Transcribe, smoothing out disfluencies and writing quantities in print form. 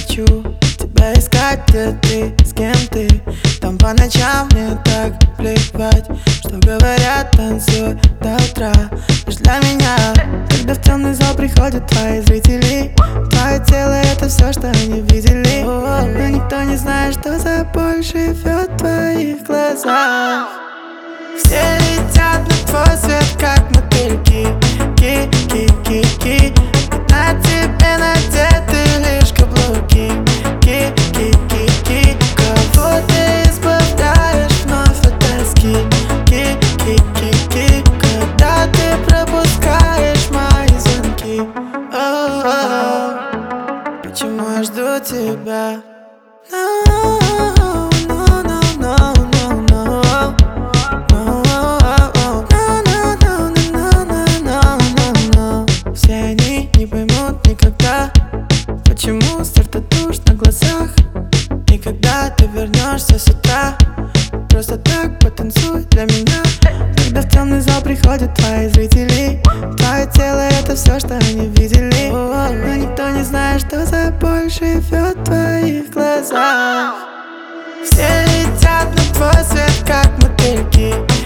хочу тебя искать, где ты, с кем ты. Там по ночам мне так плевать, что говорят, танцуй до утра. Лишь для меня, когда в темный зал приходят твои зрители, твое тело — это все, что они видели. Но никто не знает, что за боль живет в твоих глазах. Все летят на твой свет, как мотыльки. Ки-ки-ки-ки. На тебе надеты лишь каблуки. Ки-ки-ки-ки. Кого ты избавляешь вновь от тоски? Ки-ки-ки-ки. Когда ты пропускаешь мои звонки. О-о-о. Почему я жду тебя? Почему стартатуешь на глазах? И когда ты вернешься с утра, просто так потанцуй для меня. Когда в темный зал приходят твои зрители, твое тело — это все, что они видели. Но никто не знает, что за боль живет в твоих глазах. Все летят на твой свет, как мотыльки.